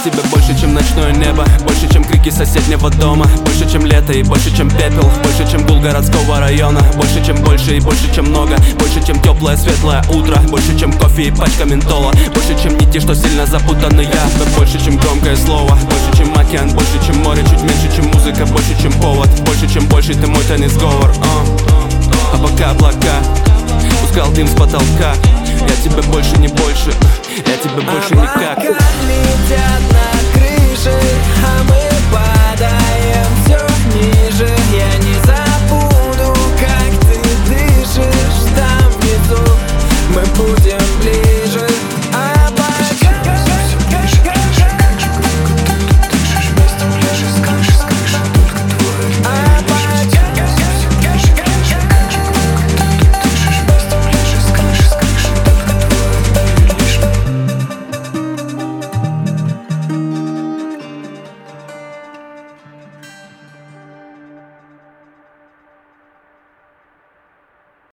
тебе больше, чем ночное небо, больше, чем крики соседнего дома, больше, чем лето и больше, чем пепел, больше, чем гул городского района, больше, чем больше и больше, чем много, больше, чем теплое светлое утро, больше, чем кофе и пачка ментола, больше, чем нити, что сильно запутаны я, больше, чем громкое слово, больше, чем океан, больше, чем море, чуть меньше, чем музыка, больше, чем повод, больше, чем больше, ты мой тайный сговор. А пока облака пускал дым с потолка, я тебе больше не больше, я тебе больше никак. Облака летят на крыше, а мы